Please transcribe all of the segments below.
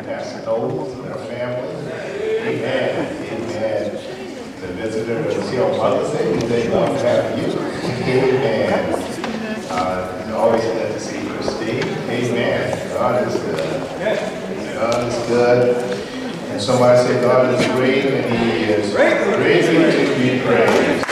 Pastor Knowles and their family. Amen. Amen. The visitor is here on Mother's Day. We thank God for having you. Amen. It's always good to see Christine. Amen. God is good. God is good. And somebody say God is great and He is greatly to be praised.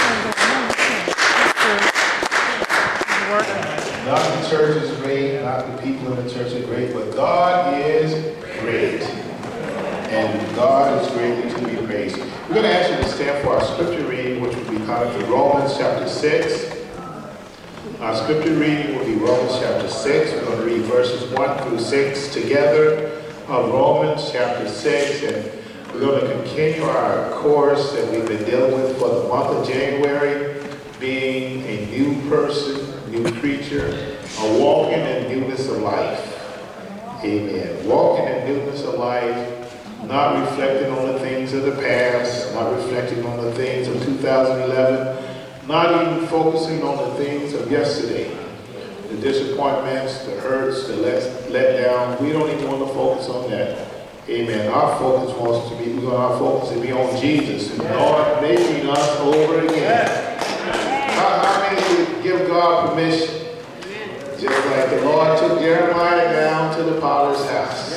Not the church is great, not the people in the church are great, but God is great. And God is greatly to be praised. We're going to ask you to stand for our scripture reading, which will be coming from Romans chapter 6. Our scripture reading will be Romans chapter 6. We're going to read verses 1 through 6 together of Romans chapter 6. And we're going to continue our course that we've been dealing with for the month of January, being a new person, new creature, walking in newness of life. Amen. Walking in newness of life, not reflecting on the things of the past, not reflecting on the things of 2011, not even focusing on the things of yesterday. The disappointments, the hurts, the let down. We don't even want to focus on that. Amen. Our focus wants to be, our focus to be on Jesus. And Lord, making us over again. How many give God permission? Just like the Lord took Jeremiah down to the potter's house.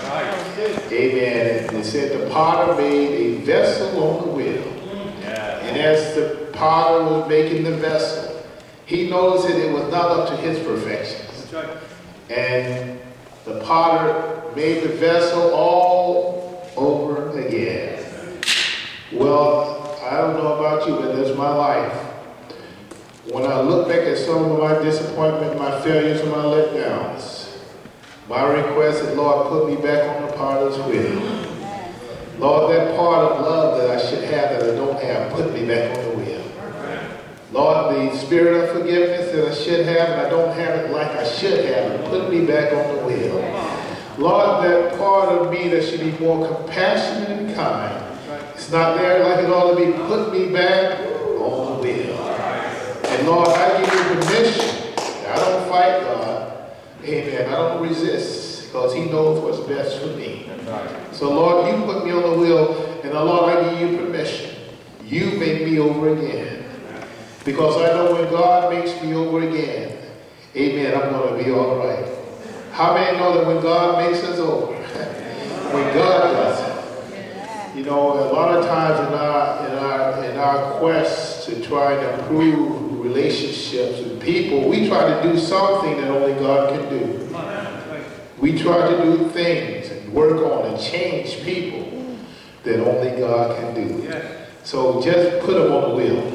Amen. And it said the potter made a vessel on the wheel. And as the potter was making the vessel, he noticed that it was not up to his perfections. And the potter made the vessel all over again. Well, I don't know about you, but that's my life. When I look back at some of my disappointment, my failures, and my letdowns, my request is, Lord, put me back on the potter's wheel. Lord, that part of love that I should have that I don't have, put me back on the wheel. Lord, the spirit of forgiveness that I should have and I don't have it like I should have it, put me back on the wheel. Lord, that part of me that should be more compassionate and kind, it's not there like it ought to be, put me back on the wheel. And Lord, I give you permission. I don't fight God. Amen. I don't resist because He knows what's best for me. So Lord, you put me on the wheel, and Lord, I give you permission. You make me over again. Because I know when God makes me over again, amen, I'm going to be all right. How many know that when God makes us over, when God does it, you know, a lot of times in our quest to try to improve relationships with people, we try to do something that only God can do. We try to do things and work on and change people that only God can do. So just put them on the wheel.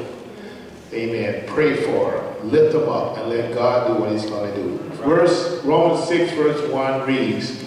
Amen. Pray for them. Lift them up and let God do what He's going to do. Romans 6 verse 1 reads,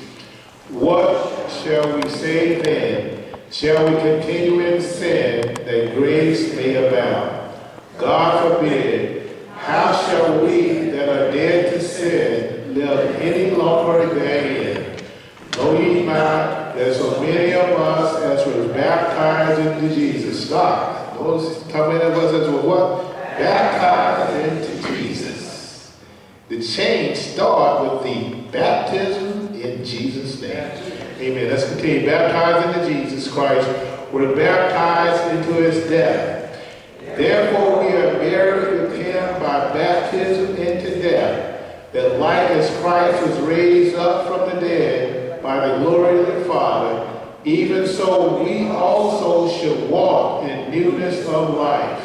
what shall we say then? Shall we continue in sin that grace may abound? God forbid. How shall we that are dead to sin live any longer therein? Know ye not that so many of us as were baptized into Jesus? Stop. Notice how many of us as were what? Baptized into Jesus. The change starts with the baptism in Jesus' name. Amen. Let's continue. Baptized into Jesus Christ. We're baptized into His death. Therefore we are buried with Him by baptism into death, that like as Christ was raised up from the dead by the glory of the Father, even so we also should walk in newness of life.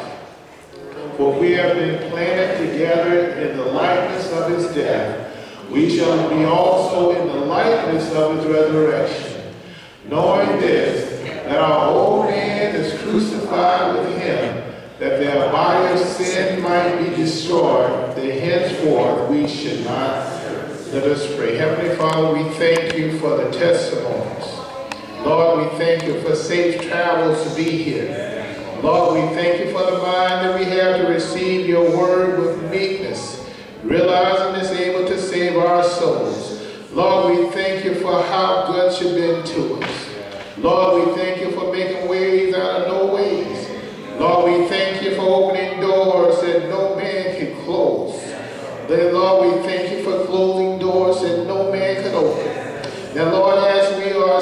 For we have been planted together in the likeness of His death. We shall be also in the likeness of His resurrection. Knowing this, that our old man is crucified with Him, that thereby sin might be destroyed, that henceforth we should not. Let us pray. Heavenly Father, we thank you for the testimonies. Lord, we thank you for safe travels to be here. Lord, we thank you for the mind that we have to receive your word with meekness, realizing it's able to save our souls. Lord, we thank you for how good you've been to us. Lord, we thank you for making ways out of no ways. Lord, we thank you for opening doors that no man can close. Then, Lord, we thank you for closing doors that no man can open. Now, Lord, as we are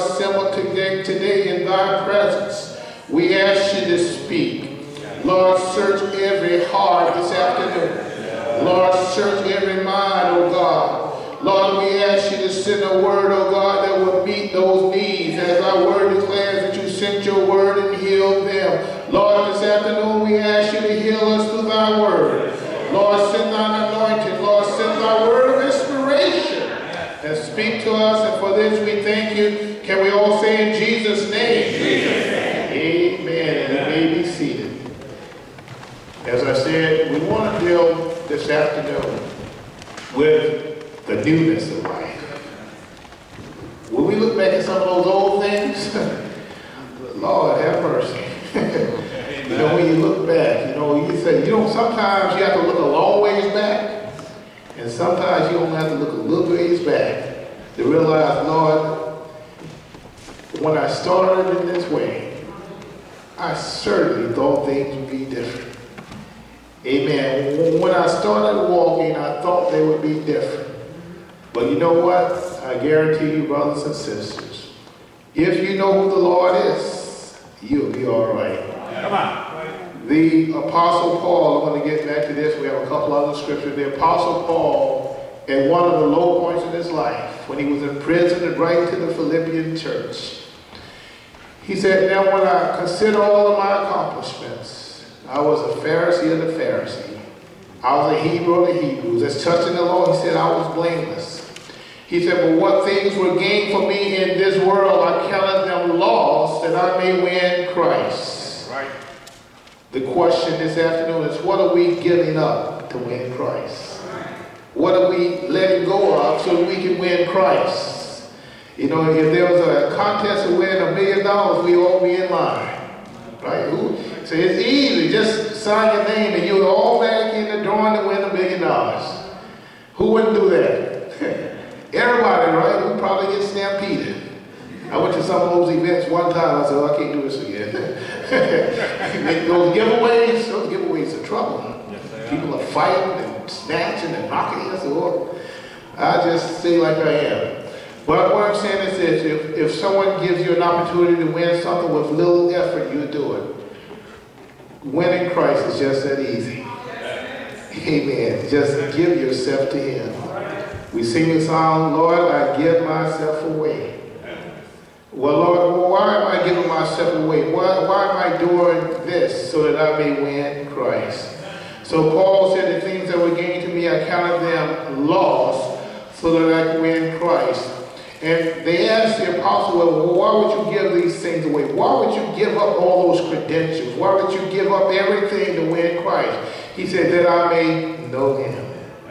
thy presence. We ask you to speak. Lord, search every heart this afternoon. Lord, search every mind, oh God. Lord, we ask you to send a word, oh God, that will meet those needs. As our word declares that you sent your word and healed them. Lord, this afternoon we ask you to heal us through thy word. Lord, send thine anointing. Lord, send thy word of inspiration and speak to us. And for this we thank you. Can we all say in Jesus' name? Jesus' name. Amen. And you may be seated. As I said, we want to deal this afternoon with the newness of life. When we look back at some of those old things, Lord have mercy. You know, when you look back, you say, sometimes you have to look a long ways back, and sometimes you don't have to look a little ways back to realize, Lord, when I started in this way, I certainly thought things would be different. Amen. When I started walking, I thought they would be different. But you know what? I guarantee you, brothers and sisters, if you know who the Lord is, you'll be all right. Come on. The Apostle Paul, I'm going to get back to this. We have a couple other scriptures. The Apostle Paul, at one of the low points in his life, when he was in prison and writing to the Philippian church, he said, now when I consider all of my accomplishments, I was a Pharisee of the Pharisee. I was a Hebrew of the Hebrews. As touching the law, he said, I was blameless. He said, but what things were gained for me in this world, I counted them lost, that I may win Christ. Right. The question this afternoon is, what are we giving up to win Christ? What are we letting go of so we can win Christ? If there was a contest to win $1 million, we all be in line. Right? So it's easy. Just sign your name and you're all back in the drawing to win $1 million. Who wouldn't do that? Everybody, right? We probably get stampeded. I went to some of those events one time. I said, I can't do this again. those giveaways are trouble. Yes, people are fighting and snatching and knocking us. I just say like I am. But what I'm saying is this, if someone gives you an opportunity to win something with little effort, you do it. Winning Christ is just that easy. Amen. Just give yourself to him. We sing the song, Lord, I give myself away. Well, Lord, why am I giving myself away? Why am I doing this so that I may win Christ? So Paul said the things that were gained to me, I counted them lost so that I could win Christ. And they asked the apostle, well, why would you give these things away? Why would you give up all those credentials? Why would you give up everything to win Christ? He said, that I may know him.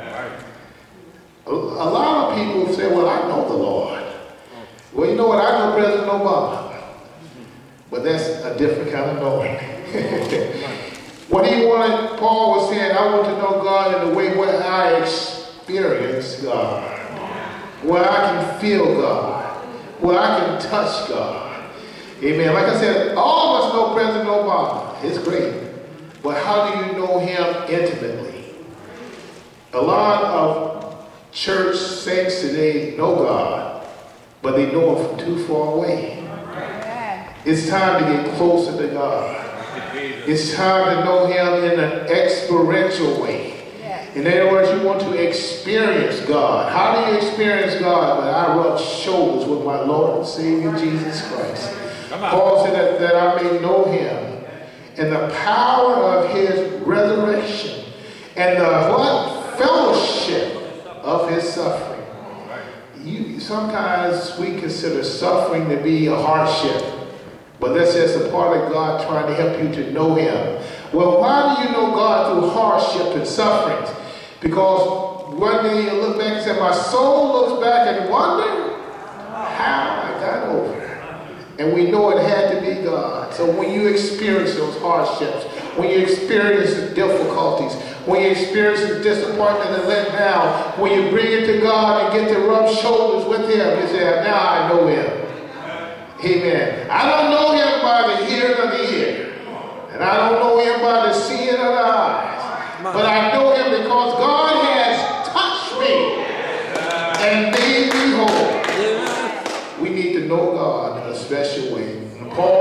A lot of people say, well, I know the Lord. Well, you know what? I know President Obama. But that's a different kind of knowing. What he wanted, Paul was saying, I want to know God in the way where I experience God. Where I can feel God. Where I can touch God. Amen. Like I said, all of us know President Obama. It's great. But how do you know him intimately? A lot of church saints today know God, but they know him from too far away. It's time to get closer to God. It's time to know him in an experiential way. In other words, you want to experience God. How do you experience God? When I rub shoulders with my Lord and Savior Jesus Christ. Paul said that I may know him and the power of his resurrection and the what? Fellowship of his suffering. Sometimes we consider suffering to be a hardship, but that's just a part of God trying to help you to know him. Well, why do you know God through hardship and sufferings? Because one day you look back and say, my soul looks back and wonder how I got over it. And we know it had to be God. So when you experience those hardships, when you experience the difficulties, when you experience the disappointment and let down, when you bring it to God and get to rub shoulders with him, you say, now I know him. Amen. I don't know him by the hearing of the ear. And I don't know him by the seeing of the eyes. But I know him because God has touched me and made me whole. We need to know God in a special way. And Paul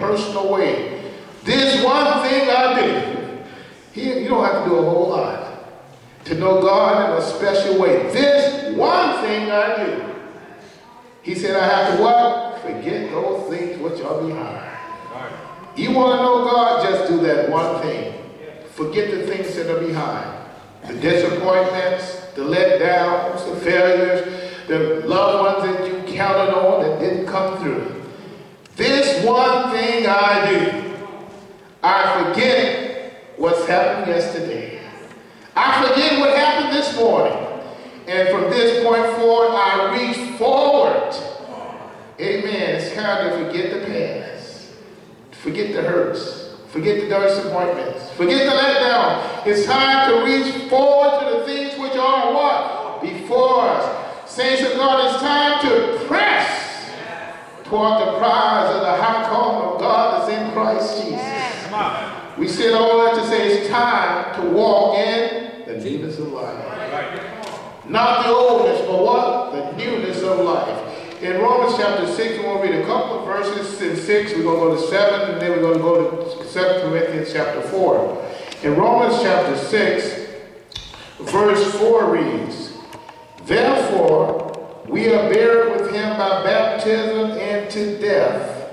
personal way. This one thing I do. You don't have to do a whole lot to know God in a special way. This one thing I do. He said I have to what? Forget those things which are behind. You want to know God? Just do that one thing. Forget the things that are behind. The disappointments, the letdowns, the failures, the loved ones that you counted on that didn't come through. This one thing I do. I forget what's happened yesterday. I forget what happened this morning. And from this point forward, I reach forward. Amen. It's time to forget the past. Forget the hurts. Forget the disappointments. Forget the letdown. It's time to reach forward to the things which are what? Before us. Saints of God, it's time to press toward the prize of the high calling of God that's in Christ Jesus. We said all that to say it's time to walk in the newness of life. Not the oldness, but what? The newness of life. In Romans chapter 6, we're going to read a couple of verses. In 6, we're going to go to 7, and then we're going to go to 2 Corinthians chapter 4. In Romans chapter 6, verse 4 reads, Therefore, we are buried with him by baptism into death,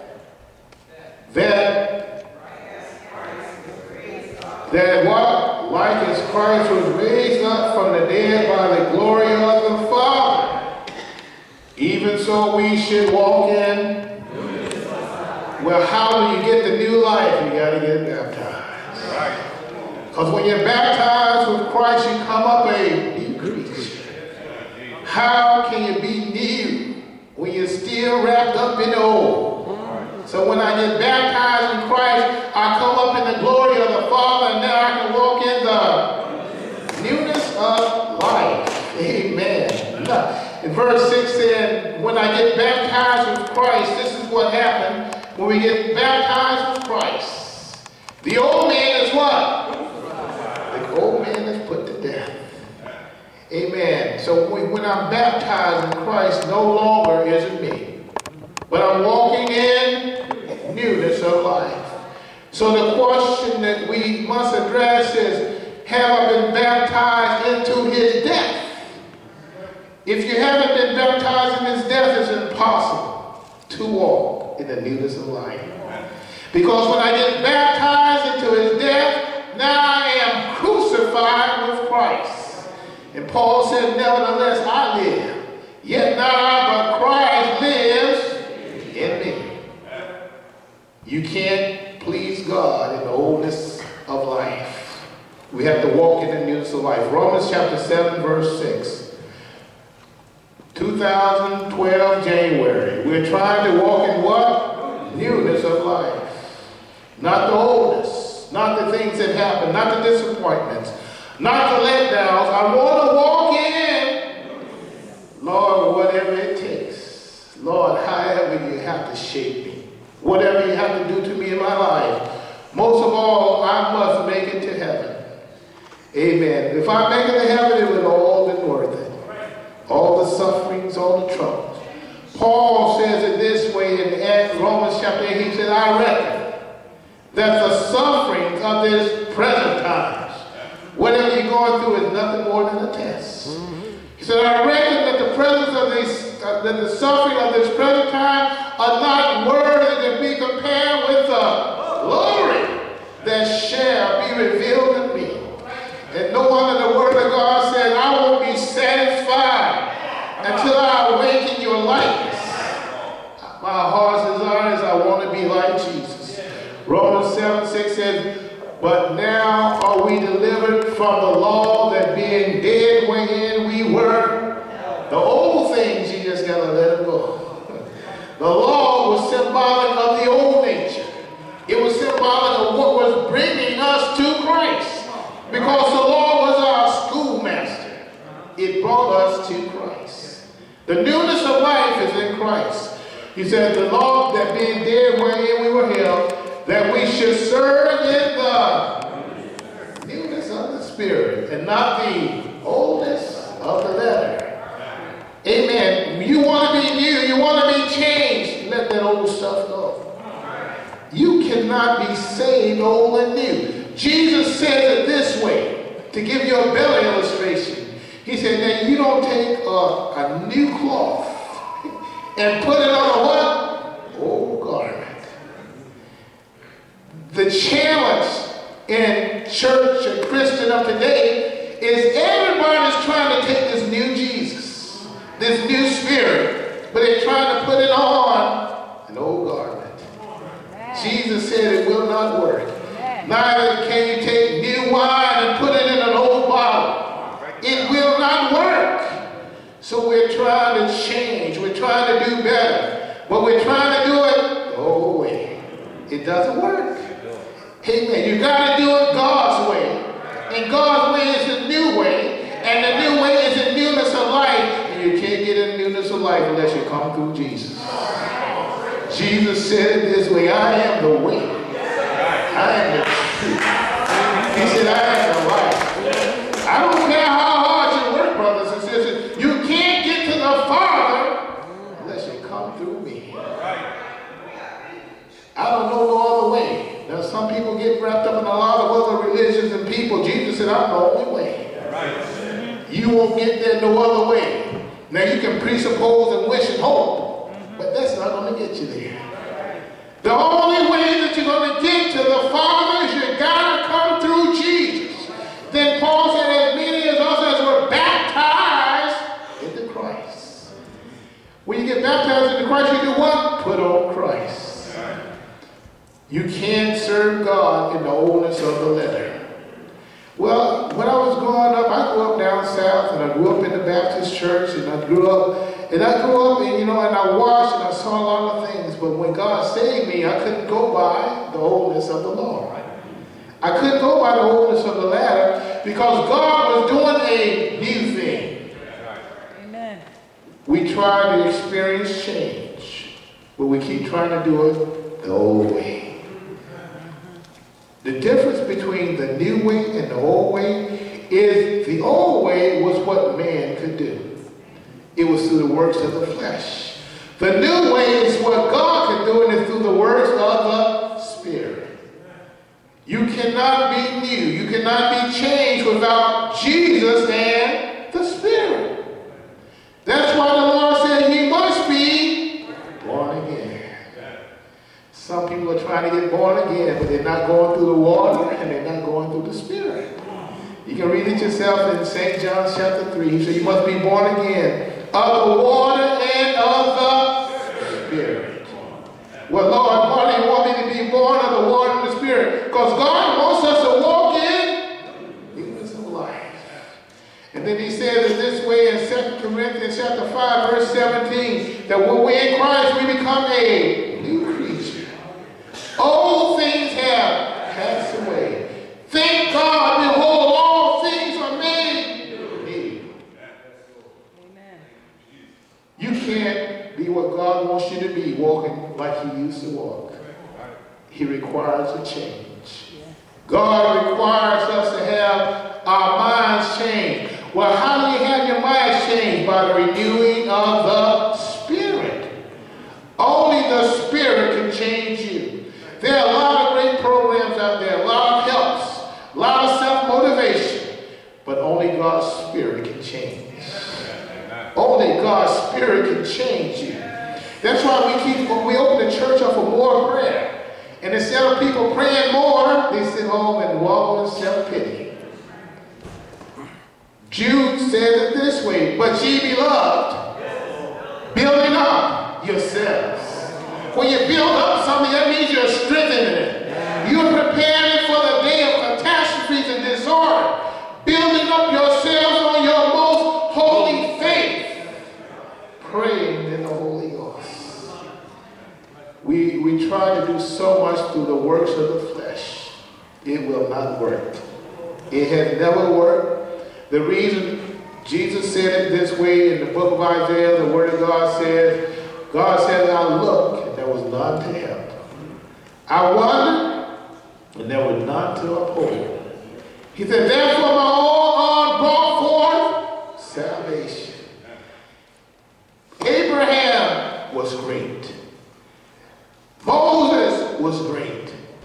that what? Like as Christ was raised up from the dead by the glory of the Father, even so we should walk in. Well, how do you get the new life? You got to get baptized. Because when you're baptized with Christ, you come up a new creature. How can you be new when you're still wrapped up in the old? So when I get baptized in Christ, I come up in the glory of the Father, and now I can walk in the newness of life. Amen. In verse 6 said, when I get baptized with Christ, this is what happened. When we get baptized with Christ, the old man is what? The old man is put to death. Amen. So when I'm baptized in Christ, no longer is it me, but I'm walking in newness of life. So the question that we must address is, have I been baptized into his death? If you haven't been baptized in his death, it's impossible to walk in the newness of life. Because when I get baptized into his death, now I am crucified with Christ. And Paul said, nevertheless, I live. Yet not I, but Christ lives in me. You can't please God in the oldness of life. We have to walk in the newness of life. Romans chapter 7, verse 6. 2012 January. We're trying to walk in what? Newness of life. Not the oldness. Not the things that happen. Not the disappointments. Not the letdowns. I want to walk in, Lord, whatever it takes. Lord, however you have to shape me. Whatever you have to do to me in my life. Most of all, I must make it to heaven. Amen. If I make it to heaven, it will all been worth it. All the sufferings, all the troubles. Paul says it this way in Romans chapter 8. He said, I reckon that the sufferings of this present times, whatever you're going through, is nothing more than a test. He said, I reckon that the presence of these, that the suffering of this present time are not worthy to be compared with the glory that shall be revealed in me. And no one in the Word of God says, I won't be satisfied until I awaken your likeness. My heart's desire is I want to be like Jesus. Romans 7:6 says, but now are we delivered from the law, that being dead wherein we were. The old things, you just got to let them go. The law was symbolic of the old nature. It was symbolic of what was bringing us to Christ. Because the law was our schoolmaster. It brought us to Christ. The newness of life is in Christ. He said the law, that being dead wherein we were held, that we should serve in the newness of the Spirit and not the oldness of the letter. Amen. You want to be new. You want to be changed. Let that old stuff go. You cannot be saved old and new. Jesus says it this way, to give you a better illustration. He said that you don't take a new cloth and put it on a what? Old garment. The challenge in church and Christian of today is everybody's trying to take this new Jesus, this new spirit, but they're trying to put it on an old garment. Jesus said it will not work. Neither can you take new wine and put it in an old bottle. It will not work. So we're trying to change. We're trying to do better. But we're trying to do it the old way. It doesn't work. Amen. You got to do it God's way. And God's way is the new way. And the new way is the newness of life. And you can't get in the newness of life unless you come through Jesus. Jesus said it this way, I am the way. I am the truth. He said, I am the life. I don't care how hard you work, brothers and sisters. You can't get to the Father unless you come through me. I don't know no other way. Now, some people get wrapped up in a lot of other religions and people. Jesus said, I'm the only way. You won't get there no other way. Now, you can presuppose and wish and hope, but that's not going to get you there. The only way that you're going to get to the Father is you got to come through Jesus. Then Paul said, as many as us as were baptized into Christ. When you get baptized into Christ, you do what? Put on Christ. You can't serve God in the oldness of the letter. Well, when I was growing up, I grew up down south, and I grew up in the Baptist church, and I grew up and and I watched and I saw a lot of things, but when God saved me, I couldn't go by the oldness of the law. I couldn't go by the oldness of the latter because God was doing a new thing. Amen. We try to experience change, but we keep trying to do it the old way. The difference between the new way and the old way is the old way was what man could do. It was through the works of the flesh. The new way is what God can do, and it's through the works of the Spirit. You cannot be new. You cannot be changed without Jesus and the Spirit. That's why the Lord said he must be born again. Some people are trying to get born again, but they're not going through the water and they're not going through the Spirit. You can read it yourself in St. John chapter 3. He said you must be born again of the water and of the Spirit. Well, Lord, why do you want me to be born of the water and the Spirit? Because God wants us to walk in newness of life. And then he says it this way in 2 Corinthians chapter 5, verse 17, that when we're in Christ, we become a new creature. Old things have passed away. Thank God, behold, all things are made new. Amen. You can't be what God wants you to be walking like he used to walk. He requires a change. God requires us to have our minds changed. Well, how do you have your minds changed? By the renewing of the Spirit. Only the Spirit can change you. There are a lot of great programs out there, a lot of helps, a lot of self-motivation, but only God's Spirit can change. Only God's Spirit can change you. That's why we open the church up for more prayer. And instead of people praying more, they sit home and wallow in self-pity. Jude says it this way, but ye beloved, building up yourselves. When you build up something, that means you're strengthening it. You're preparing it for the day of catastrophes and disorder. Building up yourselves on your most holy faith. Praying in the Holy Ghost. We try to do so much through the works of the flesh. It will not work. It has never worked. The reason Jesus said it this way in the book of Isaiah, the word of God says, I look, and there was none to help. I wondered, and there was none to uphold. He said, therefore my own arm brought forth salvation. Abraham was great. Moses was great.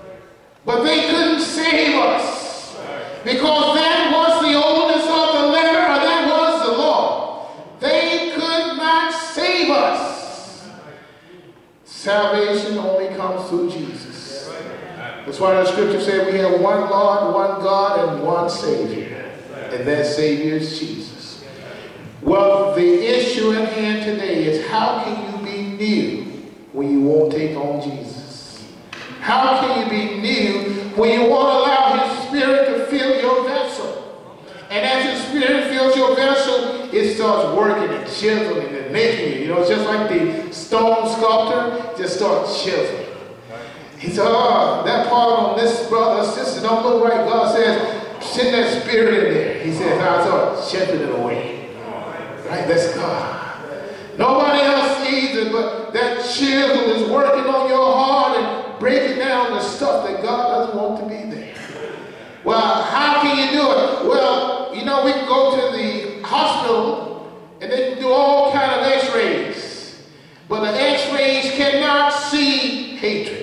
salvation only comes through Jesus. That's why the scripture said we have one Lord, one God, and one Savior. And that Savior is Jesus. Well, the issue at hand today is how can you be new when you won't take on Jesus? How can you be new when you won't allow His Spirit to fill your vessel? And as His Spirit fills your vessel, it starts working and chiseling and making you. You know, it's just like the stone sculptor, just starts chiseling. He said, oh, that part on this brother, sister, don't look right. God says, send that spirit in there. He says, I start chipping it away. Right? That's God. Nobody else sees it, but that chisel is working on your heart and breaking down the stuff that God doesn't want to be there. Well, how can you do it? Well, you know, we can go to the hospital and they can do all kind of x-rays. But the x-rays cannot see hatred.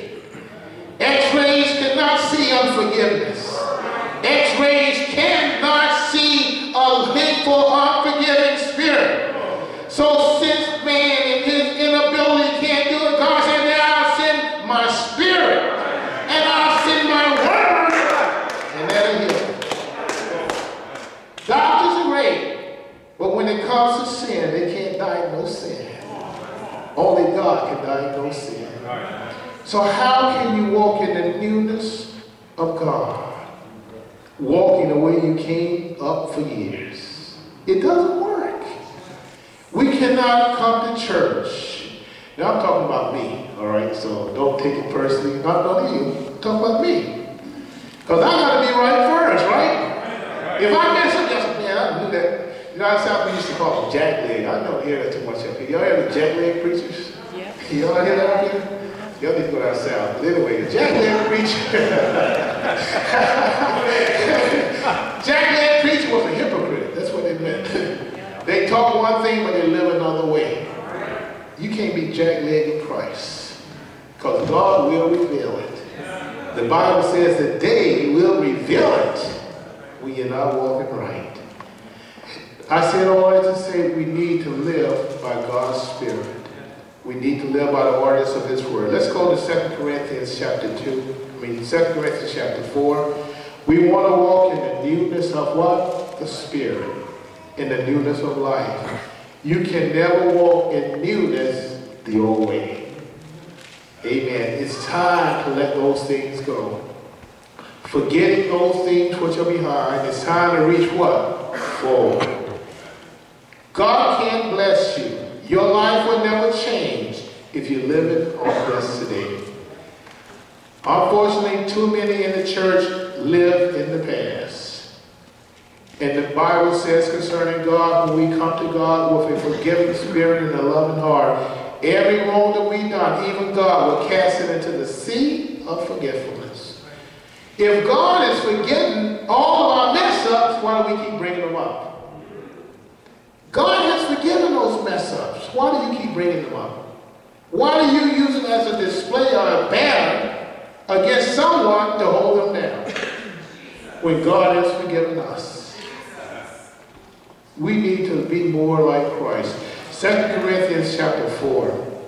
X-rays cannot see unforgiveness. X-rays cannot see a hateful, unforgiving spirit. So since man in his inability can't do it, God said, now I'll send my spirit and I'll send my word and that'll heal. Doctors are great, but when it comes to sin, they can't diagnose sin. Only God can diagnose sin. So how can you walk in the newness of God? Walking the way you came up for years. It doesn't work. We cannot come to church. Now I'm talking about me, all right? So don't take it personally. Not only you, I'm talking about me. Because I got to be right first, right? If I mess up, yes, man, I knew that. You know, that's how we used to call them jackleg. I don't hear that too much up here. Y'all hear the jackleg preachers? Yeah. Y'all hear that up here? Y'all need to go down south. But anyway, the jackleg preacher. Jackleg preacher was a hypocrite. That's what they meant. They talk one thing, but they live another way. You can't be jackleg in Christ. Because God will reveal it. The Bible says the day will reveal it when you're not walking right. I said all that to say we need to live by God's Spirit. We need to live by the ordinance of His Word. Let's go to 2 Corinthians chapter 2 Corinthians chapter 4. We want to walk in the newness of what? The Spirit. In the newness of life. You can never walk in newness the old way. Amen. It's time to let those things go. Forgetting those things which are behind. It's time to reach what? Forward. God can bless you. Your life will never change if you live it on yesterday. Unfortunately, too many in the church live in the past. And the Bible says concerning God, when we come to God with a forgiving spirit and a loving heart, every wrong that we've done, even God will cast it into the sea of forgetfulness. If God is forgetting all of our mess-ups, why do we keep bringing them up? God has forgiven those mess-ups. Why do you keep bringing them up? Why do you use them as a display or a banner against someone to hold them down? When God has forgiven us. We need to be more like Christ. 2 Corinthians chapter 4.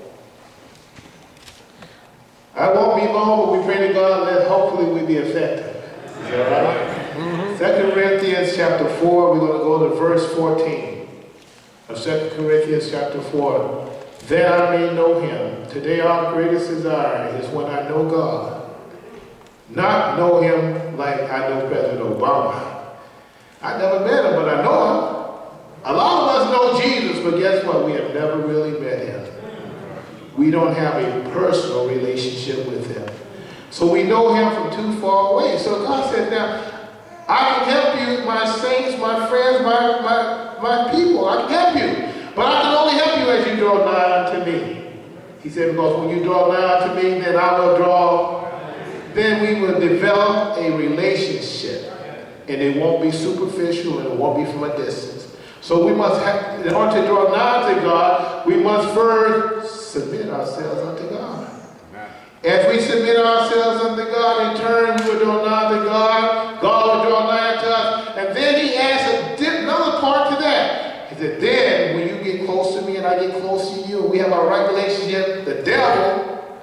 I won't be long, but we pray to God that hopefully we be effective. Is that right? Mm-hmm. 2 Corinthians chapter 4, we're going to go to verse 14. Of 2 Corinthians chapter 4, that I may know Him. Today our greatest desire is when I know God. Not know Him like I know President Obama. I never met Him, but I know Him. A lot of us know Jesus, but guess what? We have never really met Him. We don't have a personal relationship with Him. So we know Him from too far away. So God said, now, I can help you, my saints, my friends, my people. I can help you. But I can only help you as you draw nigh unto me. He said, because when you draw nigh unto me, then I will draw. Then we will develop a relationship. And it won't be superficial and it won't be from a distance. So we must have, in order to draw nigh to God, we must first submit ourselves unto God. As we submit ourselves unto God, in turn we will draw nigh to God. God will draw nigh to us. And then He adds another part to that. He said, then when you get close to me and I get close to you, and we have a right relationship, the devil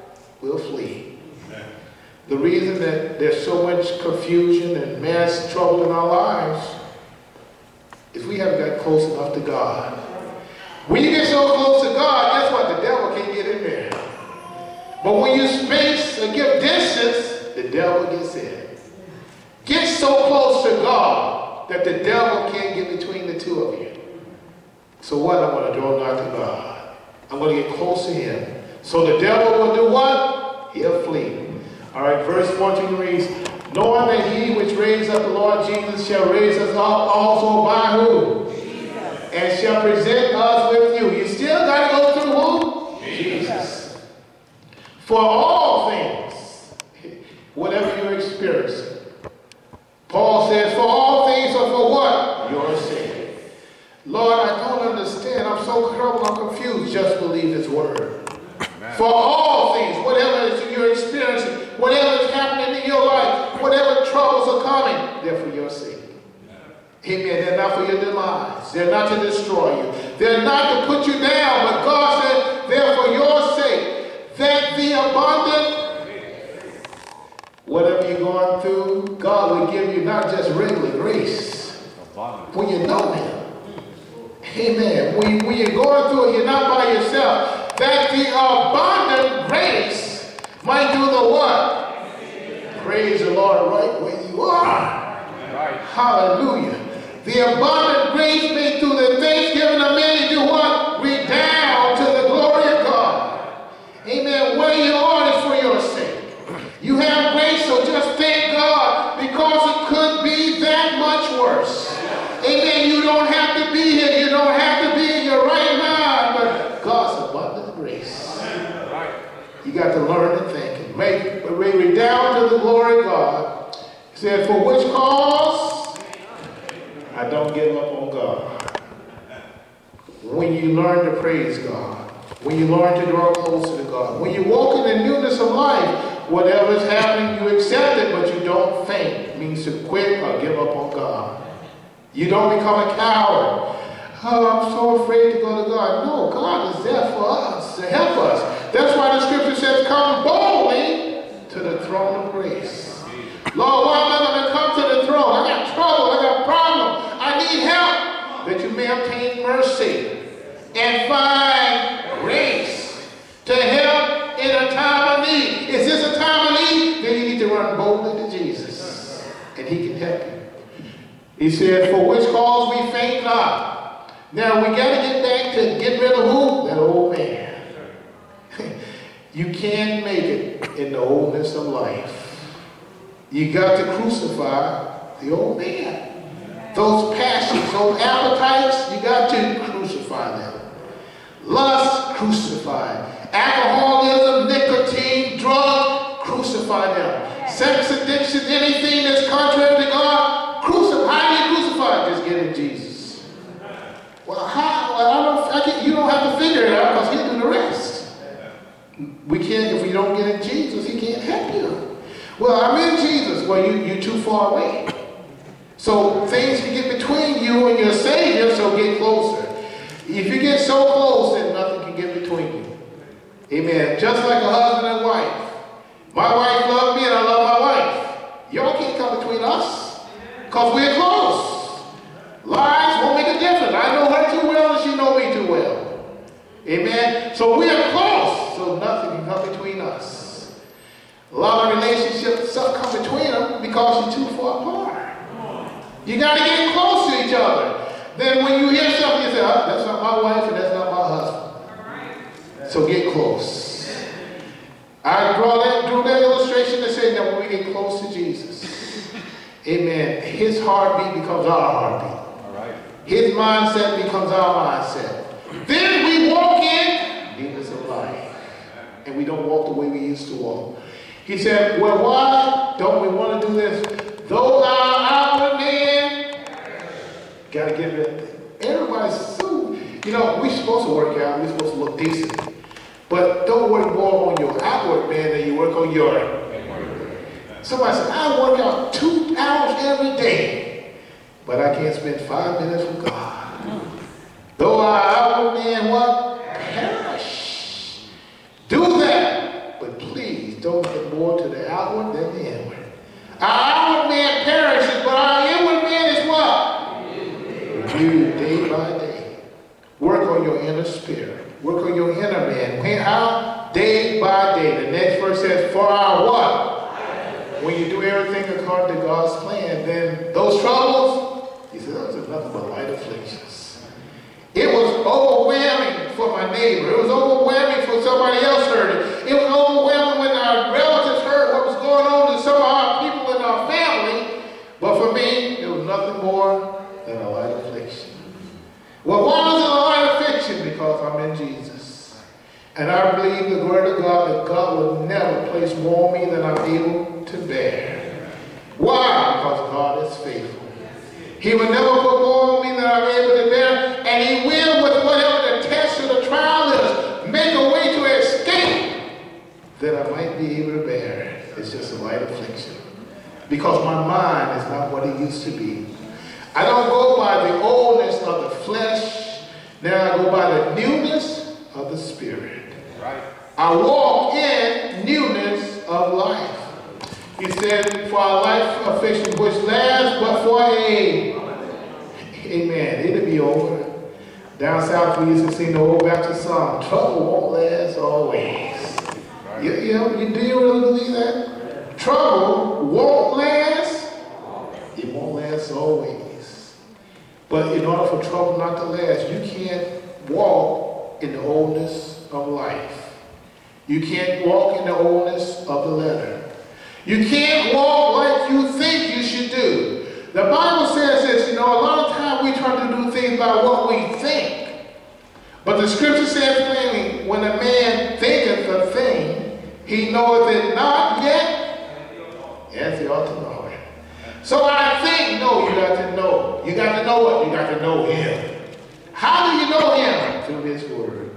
will flee. The reason that there's so much confusion and mass trouble in our lives is we haven't got close enough to God. When you get so close to God, guess what? The devil can't get in there. But when you space or give distance, the devil gets in. Get so close to God that the devil can't get between the two of you. So what? I'm going to draw nigh to God. I'm going to get close to him. So the devil will do what? He'll flee. All right, verse 14 reads, knowing that he which raised up the Lord Jesus shall raise us up also by who? Jesus. And shall present us with you. You still got to go through who? Jesus. For all things, whatever you're experiencing. Paul says, for all things are for what? Your sake. Lord, I don't understand. I'm so troubled, I'm confused. Just believe his word. Amen. For all things, whatever it is you're experiencing, whatever is happening in your life, whatever troubles are coming, they're for your sake. Amen. They're not for your demise. They're not to destroy you. They're not to put you down. But God said they're for your sake. That the abundant, whatever you're going through, God will give you not just regular grace. When you know him. Amen. When you're going through it, you're not by yourself. That the abundant grace might do the what? Praise the Lord right where you are. Right. Hallelujah. The abundant grace may through the thanksgiving of many do what? Redound to the glory of God. Amen. Where you are is for your sake. You have grace, so just thank God because it could be that much worse. Amen. You don't have to be here. You don't have to be in your right mind, but God's abundant grace. You got to learn to thank him. May redound to the glory of God. He said, for which cause I don't give up on God. When you learn to praise God, when you learn to draw closer to God, when you walk in the newness of life, whatever is happening, you accept it, but you don't faint. It means to quit or give up on God. You don't become a coward. Oh, I'm so afraid to go to God. No, God is there for us, to help us. That's why the scripture says, come boldly to the throne of grace. Lord, why am I going to come to the throne? I got trouble. I got problems. I need help. That you may obtain mercy and find grace to help in a time of need. Is this a time of need? Then you need to run boldly to Jesus, and he can help you. He said, for which cause we faint not. Now we got to get back to get rid of who? That old man. You can't make it in the oldness of life. You got to crucify the old man. Those passions, those appetites, you got to crucify them. Lust, crucify. Alcoholism, nicotine, drugs, crucify them. Sex addiction, anything that's contrary to God, crucify. How do you crucify? Just get in Jesus. Well, how? You don't have to figure it out because he'll do the rest. We can't, if we don't get in Jesus, he can't help you. Well, I'm in Jesus. Well, you're too far away. So things can get between you and your Savior, so get closer. If you get so close, then nothing can get between you. Amen. Just like a husband and wife. My wife loved me and I love my wife. Y'all can't come between us because we're close. Lies won't make a difference. I know her too well and she knows me too well. Amen. So we are close, so nothing can come between us. A lot of relationships, stuff come between them because you're too far apart. You got to get close to each other. Then when you hear something, you say, oh, that's not my wife and that's not my husband. So get close. I drew that illustration to say that when we get close to Jesus, amen, his heartbeat becomes our heartbeat. All right. His mindset becomes our mindset. Then we walk in newness of life. And we don't walk the way we used to walk. He said, well, why don't we want to do this? Though our outward man, got to get rid of it. Everybody's so, we're supposed to work out. We're supposed to look decent. But don't work more on your outward man than you work on your. Somebody said, I work out 2 hours every day, but I can't spend 5 minutes with God. Though our outward man what? Perish. Do that, but please by day. Work on your inner spirit. Work on your inner man. How? Day by day. The next verse says, for our what? When you do everything according to God's plan, then those troubles, he said, those are nothing but light afflictions. It was overwhelming for my neighbor. It was overwhelming for somebody else heard it. It was overwhelming when our relatives heard what was going on to some of our people in our family. But for me, it was nothing more than a light affliction. Well, why was it a light affliction? Because I'm in Jesus. And I believe the word of God that God will never place more on me than I'm able to bear. Why? Because God is faithful. He will never put more on me than I'm able to bear, and he will, with whatever the test or the trial is, make a way to escape that I might be able to bear. It's just a light affliction. Because my mind is not what it used to be. I don't go by the oldness of the flesh. Now I go by the newness of the spirit. Right. I walk in newness of life. He said, for our life affliction which lasts but for amen. It'll be over. Down south we used to sing the old Baptist song, trouble won't last always. Right. Do you really believe that? Trouble won't last. It won't last always. But in order for trouble not to last, you can't walk in the oldness of life. You can't walk in the oldness of the letter. You can't walk like you think you should do. The Bible says this, a lot of times we try to do things by what we think. But the scripture says plainly, when a man thinketh a thing, he knoweth it not yet, as he ought to know it. So I think, no, you got to know. You got to know what? You got to know him. How do you know him? Through his word.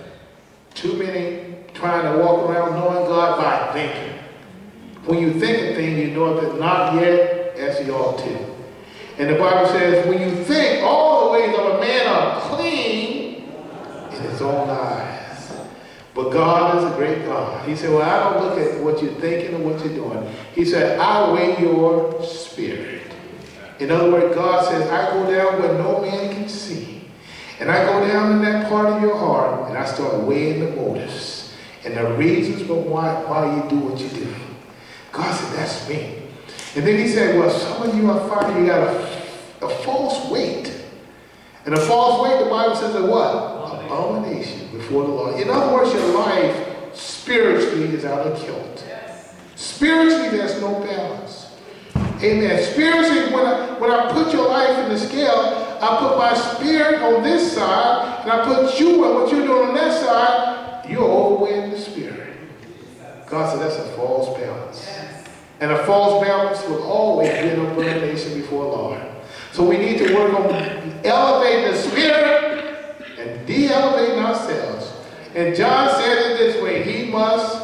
Too many trying to walk around knowing God by thinking. When you think a thing, you know that not yet as he ought to. And the Bible says, when you think, all the ways of a man are clean in his own eyes. But God is a great God. He said, well, I don't look at what you're thinking or what you're doing. He said, I weigh your spirit. In other words, God says, I go down where no man can see. And I go down in that part of your heart, and I start weighing the motives and the reasons for why you do what you do. God said, that's me. And then he said, well, some of you are finding you got a false weight. And a false weight, the Bible says, a what? Abomination before the Lord. In other words, your life spiritually is out of kilt. Spiritually, there's no balance. Amen. Spiritually, when I put your life in the scale, I put my spirit on this side, and I put you and what you're doing on that side, you're overweighing the spirit. God said that's a false balance. And a false balance will always be an abomination before the Lord. So we need to work on elevating the spirit and de-elevating ourselves. And John said it this way, he must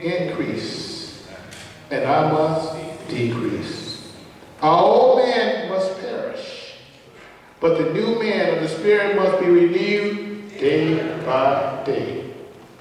increase and I must decrease. Our old man must perish, but the new man of the spirit must be renewed day by day.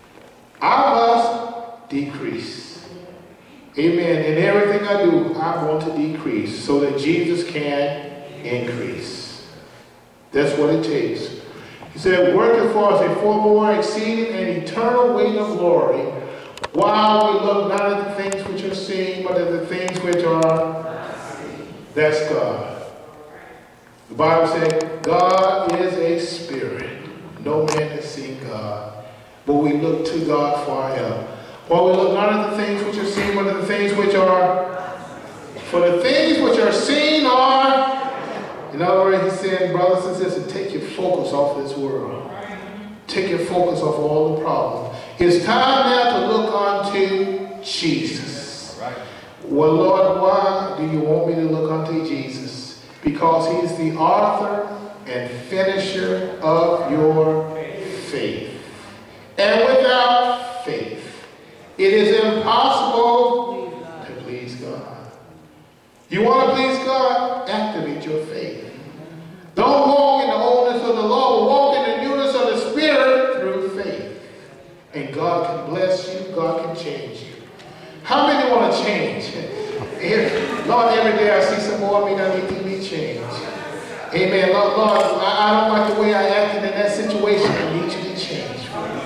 I must decrease. Amen. In everything I do, I want to decrease so that Jesus can increase. That's what it takes. He said, working for us a far more exceeding and eternal weight of glory, while we look not at the things which are seen, but at the things which are. That's God. The Bible said, God is a spirit. No man has seen God, but we look to God for our help. While we look not at the things which are seen, but at the things which are. For the things which are seen are. In other words, he's saying, brothers and sisters, take your focus off this world. Take your focus off all the problems. It's time now to look unto Jesus. Right. Well, Lord, why do you want me to look unto Jesus? Because he's the author and finisher of your faith. And without faith, it is impossible to please God. You want to please God? Activate your faith. Don't walk in the oldness of the law, but walk in the newness of the Spirit through faith. And God can bless you. God can change you. How many want to change? Lord, every day I see some more of me that need to be changed. Amen. Lord, Lord, I don't like the way I acted in that situation. I need you to change.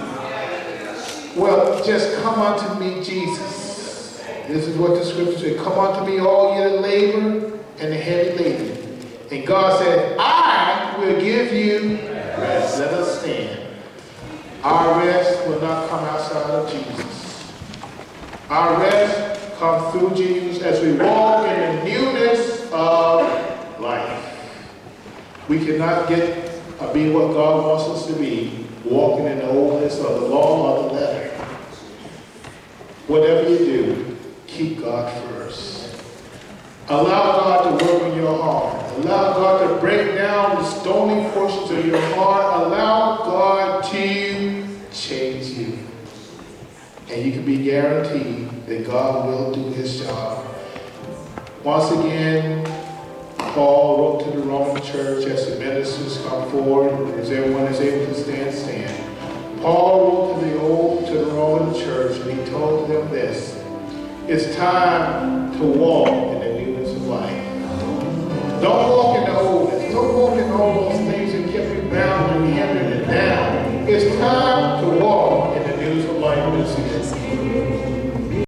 Well, just come unto me, Jesus. This is what the scripture says. Come unto me, all ye that labor and the heavy laden. And God said, I will give you rest. Let us stand. Our rest will not come outside of Jesus. Our rest comes through Jesus as we walk in the newness of life. We cannot be what God wants us to be, walking in the oldness of the law or the letter. Whatever you do, keep God first. Allow God to work in your heart. Allow God to break down the stony portions of your heart. Allow God to change you. And you can be guaranteed that God will do his job. Once again, Paul wrote to the Roman church as the ministers come forward, as everyone is able to stand. Paul wrote to the Roman church, and he told them this: it's time to walk in the newness of life. Don't walk in the oldness. Don't walk in all those things that kept you bound